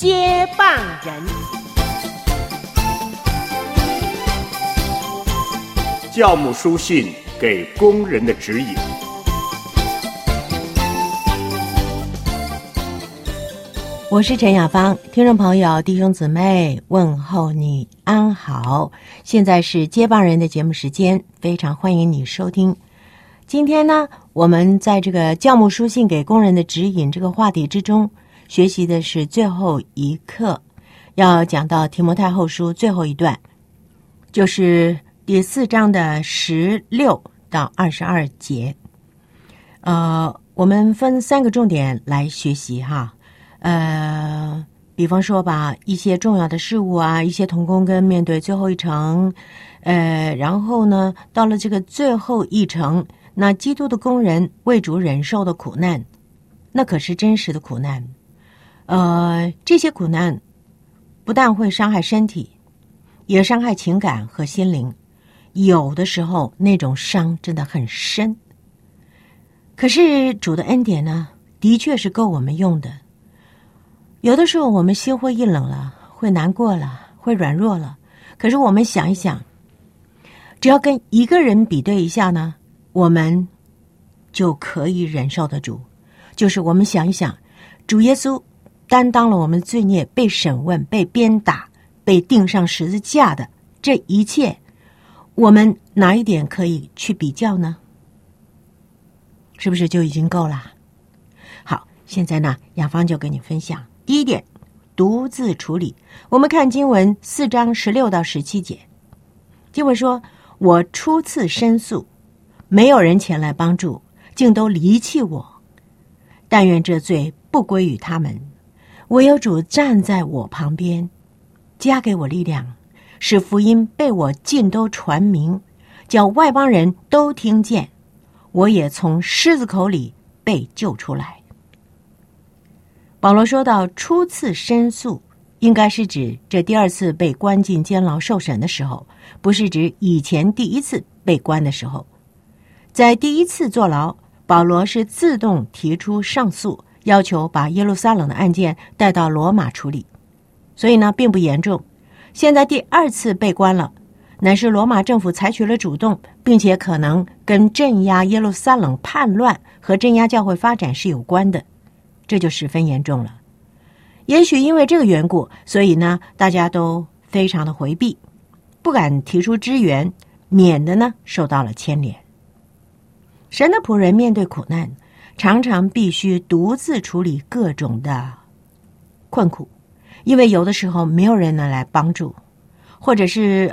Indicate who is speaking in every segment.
Speaker 1: 接棒人。
Speaker 2: 教牧书信给工人的指引。
Speaker 1: 我是陈雅芳，听众朋友弟兄姊妹问候你安好，现在是接棒人的节目时间，非常欢迎你收听。今天呢，我们在这个教牧书信给工人的指引这个话题之中，学习的是最后一课，要讲到提摩太后书最后一段，就是第4章的16到22节。我们分3个重点来学习哈。比方说吧，一些重要的事物啊，一些同工跟面对最后一程，然后呢，到了这个最后一程，那基督的工人为主忍受的苦难，那可是真实的苦难。这些苦难不但会伤害身体，也伤害情感和心灵，有的时候那种伤真的很深。可是主的恩典呢，的确是够我们用的。有的时候我们心灰意冷了，会难过了，会软弱了，可是我们想一想，只要跟一个人比对一下呢，我们就可以忍受得住。就是我们想一想，主耶稣担当了我们的罪孽，被审问，被鞭打，被钉上十字架的这一切，我们哪一点可以去比较呢？是不是就已经够了？好，现在呢，雅芳就跟你分享。第一点，独自处理。我们看经文4章16到17节，经文说，我初次申诉，没有人前来帮助，竟都离弃我。但愿这罪不归于他们，唯有主站在我旁边，加给我力量，使福音被我尽都传明，叫外邦人都听见，我也从狮子口里被救出来。保罗说到初次申诉，应该是指这第2次被关进监牢受审的时候，不是指以前第1次被关的时候。在第1次坐牢，保罗是自动提出上诉，要求把耶路撒冷的案件带到罗马处理，所以呢并不严重。现在第2次被关了，乃是罗马政府采取了主动，并且可能跟镇压耶路撒冷叛乱和镇压教会发展是有关的，这就十分严重了。也许因为这个缘故，所以呢大家都非常的回避，不敢提出支援，免得呢受到了牵连。神的仆人面对苦难，常常必须独自处理各种的困苦，因为有的时候没有人能来帮助，或者是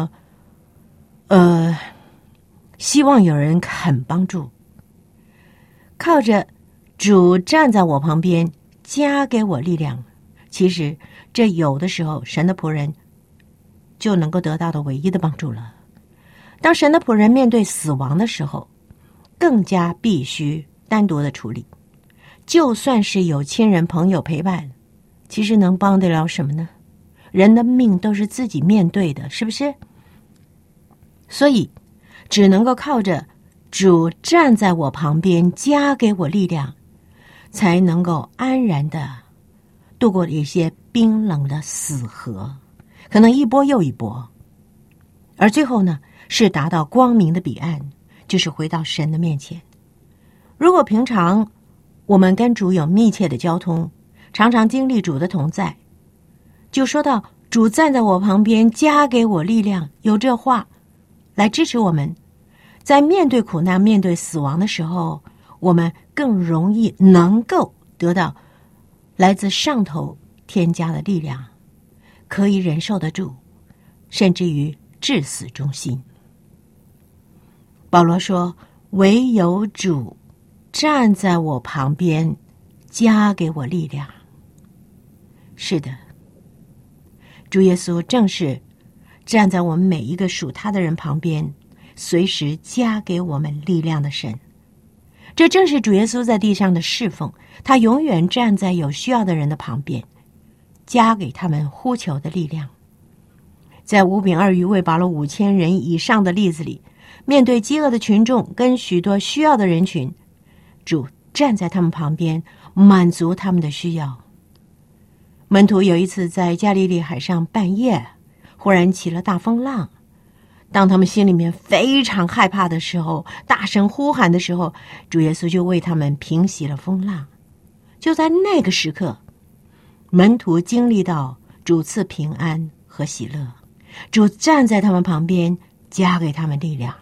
Speaker 1: 希望有人肯帮助。靠着主站在我旁边，加给我力量，其实这有的时候神的仆人就能够得到的唯一的帮助了。当神的仆人面对死亡的时候，更加必须单独的处理。就算是有亲人朋友陪伴，其实能帮得了什么呢？人的命都是自己面对的，是不是？所以只能够靠着主站在我旁边，加给我力量，才能够安然的度过一些冰冷的死河，可能一波又一波，而最后呢，是达到光明的彼岸，就是回到神的面前。如果平常我们跟主有密切的交通，常常经历主的同在，就说到主站在我旁边，加给我力量，有这话来支持我们，在面对苦难、面对死亡的时候，我们更容易能够得到来自上头添加的力量，可以忍受得住，甚至于至死忠心。保罗说，唯有主站在我旁边，加给我力量。是的，主耶稣正是站在我们每一个属他的人旁边，随时加给我们力量的神。这正是主耶稣在地上的侍奉，他永远站在有需要的人的旁边，加给他们呼求的力量。在5饼2鱼喂饱了5000人以上的例子里，面对饥饿的群众跟许多需要的人群，主站在他们旁边，满足他们的需要。 门徒有一次在加利利海上半夜，忽然起了大风浪。当他们心里面非常害怕的时候，大声呼喊的时候，主耶稣就为他们平息了风浪。就在那个时刻，门徒经历到主赐平安和喜乐，主站在他们旁边，加给他们力量。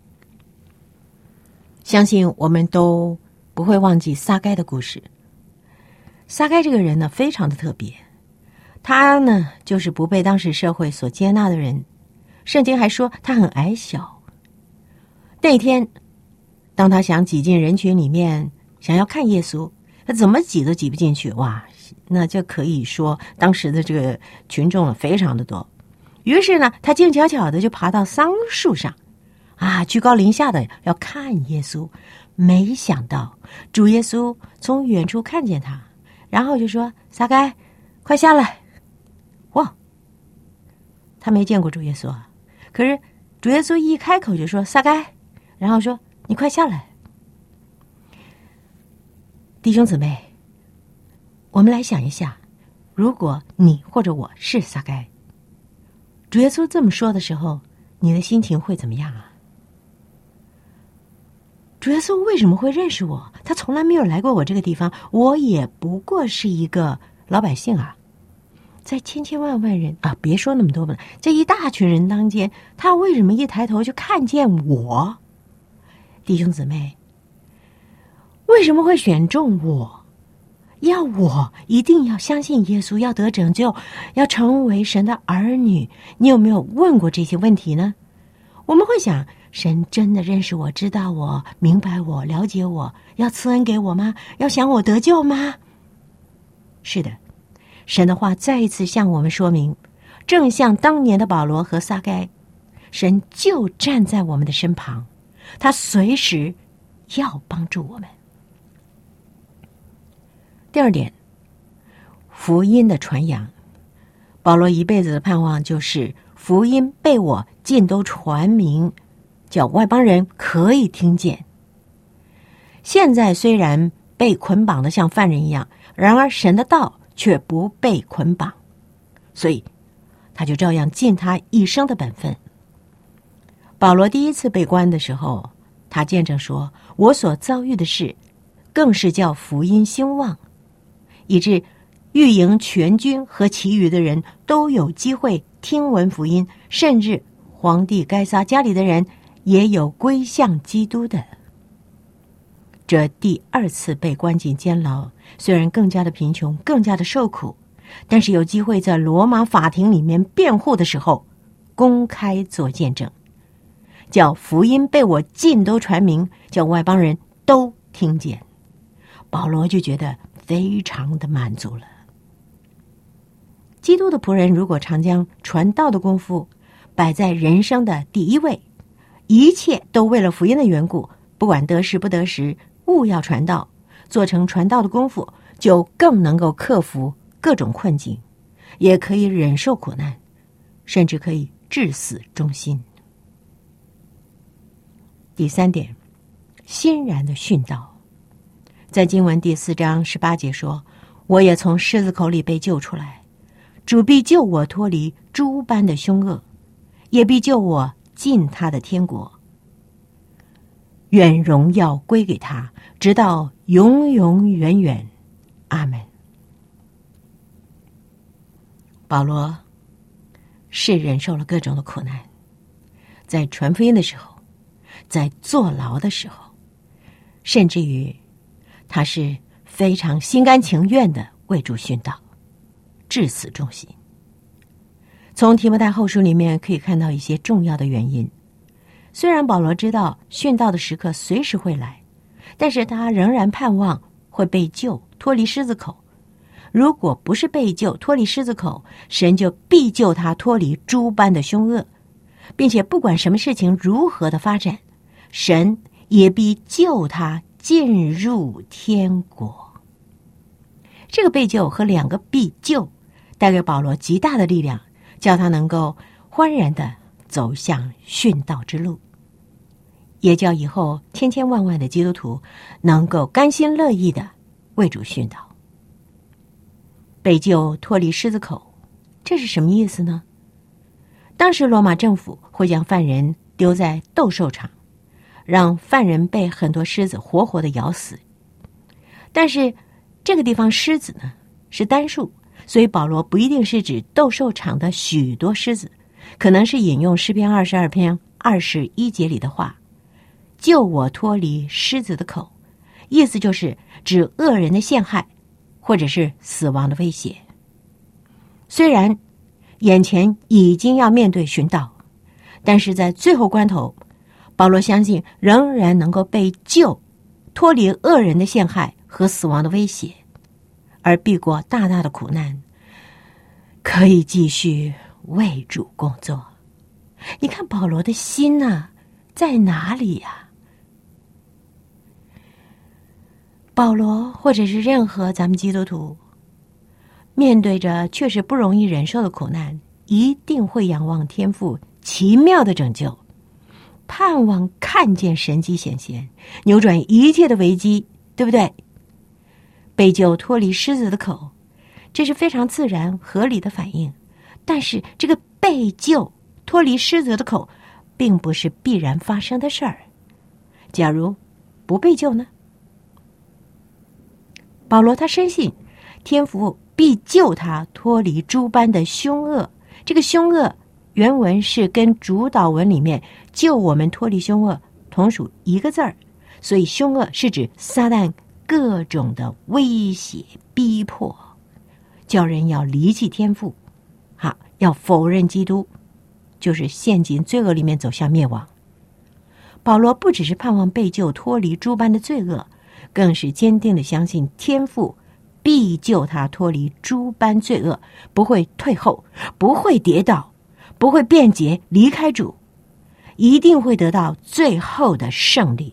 Speaker 1: 相信我们都不会忘记撒该的故事。撒该这个人呢，非常的特别，他呢就是不被当时社会所接纳的人。圣经还说他很矮小。那天当他想挤进人群里面，想要看耶稣，他怎么挤都挤不进去。哇，那就可以说当时的这个群众非常的多。于是呢，他静悄悄的就爬到桑树上居高临下的要看耶稣。没想到主耶稣从远处看见他，然后就说：撒该，快下来。哇，他没见过主耶稣啊，可是主耶稣一开口就说：撒该，然后说：你快下来。弟兄姊妹，我们来想一下，如果你或者我是撒该，主耶稣这么说的时候，你的心情会怎么样啊？主耶稣为什么会认识我？他从来没有来过我这个地方，我也不过是一个老百姓啊。在千千万万人别说那么多了，这一大群人当间，他为什么一抬头就看见我？弟兄姊妹，为什么会选中我？要我一定要相信耶稣，要得拯救，要成为神的儿女。你有没有问过这些问题呢？我们会想，神真的认识我，知道我，明白我，了解我，要赐恩给我吗？要想我得救吗？是的，神的话再一次向我们说明，正像当年的保罗和撒该，神就站在我们的身旁，他随时要帮助我们。第二点，福音的传扬。保罗一辈子的盼望就是福音被我尽都传明，叫外邦人可以听见。现在虽然被捆绑的像犯人一样，然而神的道却不被捆绑，所以他就照样尽他一生的本分。保罗第一次被关的时候，他见证说，我所遭遇的事更是叫福音兴旺，以致御营全军和其余的人都有机会听闻福音，甚至皇帝该撒家里的人也有归向基督的。这第二次被关进监牢，虽然更加的贫穷，更加的受苦，但是有机会在罗马法庭里面辩护的时候公开做见证，叫福音被我尽都传明，叫外邦人都听见。保罗就觉得非常的满足了。基督的仆人如果常将传道的功夫摆在人生的第一位，一切都为了福音的缘故，不管得时不得时，务要传道，做成传道的功夫，就更能够克服各种困境，也可以忍受苦难，甚至可以至死忠心。第三点，欣然的殉道。在经文第4章18节说，我也从狮子口里被救出来，主必救我脱离诸般的凶恶，也必救我进他的天国。愿荣耀归给他，直到永永远远。阿们。保罗是忍受了各种的苦难，在传福音的时候，在坐牢的时候，甚至于他是非常心甘情愿的为主殉道，至死忠心。从提摩太后书里面可以看到一些重要的原因。虽然保罗知道殉道的时刻随时会来，但是他仍然盼望会被救，脱离狮子口。如果不是被救，脱离狮子口，神就必救他脱离诸般的凶恶，并且不管什么事情如何的发展，神也必救他进入天国。这个被救和两个必救带给保罗极大的力量，叫他能够欢然的走向殉道之路，也叫以后千千万万的基督徒能够甘心乐意的为主殉道。 被救脱离狮子口，这是什么意思呢？当时罗马政府会将犯人丢在斗兽场，让犯人被很多狮子活活的咬死。但是这个地方狮子呢是单数，所以保罗不一定是指斗兽场的许多狮子，可能是引用诗篇22篇21节里的话，救我脱离狮子的口，意思就是指恶人的陷害或者是死亡的威胁。虽然眼前已经要面对殉道，但是在最后关头，保罗相信仍然能够被救，脱离恶人的陷害和死亡的威胁，而避过大大的苦难，可以继续为主工作。你看保罗的心啊，在哪里呀？保罗或者是任何咱们基督徒，面对着确实不容易忍受的苦难，一定会仰望天父奇妙的拯救，盼望看见神迹显现，扭转一切的危机，对不对？被救脱离狮子的口，这是非常自然合理的反应。但是这个被救脱离狮子的口并不是必然发生的事儿。假如不被救呢？保罗他深信天父必救他脱离诸般的凶恶，这个凶恶原文是跟主导文里面救我们脱离凶恶同属一个字儿，所以凶恶是指撒旦各种的威胁逼迫，叫人要离弃天父，要否认基督，就是陷进罪恶里面走向灭亡。保罗不只是盼望被救脱离诸般的罪恶，更是坚定的相信天父必救他脱离诸般罪恶，不会退后，不会跌倒，不会辩解离开主，一定会得到最后的胜利。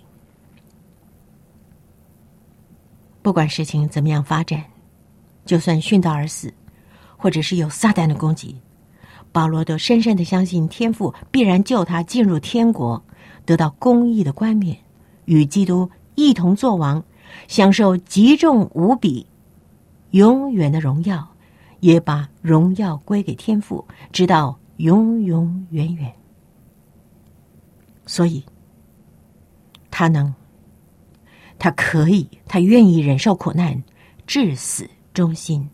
Speaker 1: 不管事情怎么样发展，就算殉道而死，或者是有撒旦的攻击，保罗都深深的相信天父必然救他进入天国，得到公义的冠冕，与基督一同作王，享受极重无比永远的荣耀，也把荣耀归给天父，直到永永远远。所以他可以，他愿意忍受苦难，至死忠心。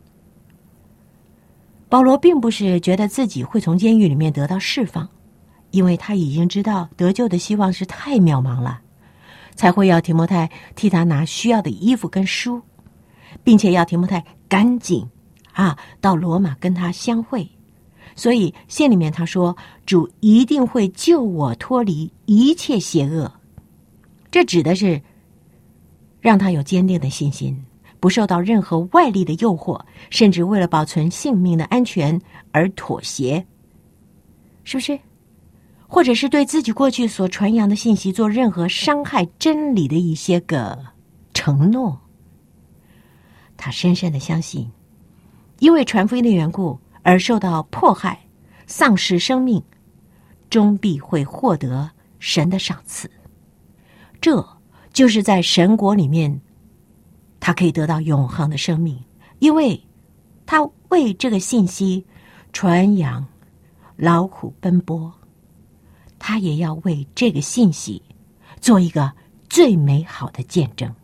Speaker 1: 保罗并不是觉得自己会从监狱里面得到释放，因为他已经知道得救的希望是太渺茫了，才会要提摩太替他拿需要的衣服跟书，并且要提摩太赶紧到罗马跟他相会。所以信里面他说，主一定会救我脱离一切邪恶，这指的是让他有坚定的信心，不受到任何外力的诱惑，甚至为了保存性命的安全而妥协，是不是？或者是对自己过去所传扬的信息做任何伤害真理的一些个承诺。他深深的相信，因为传福音的缘故而受到迫害，丧失生命，终必会获得神的赏赐。这就是在神国里面他可以得到永恒的生命，因为他为这个信息传扬劳苦奔波，他也要为这个信息做一个最美好的见证。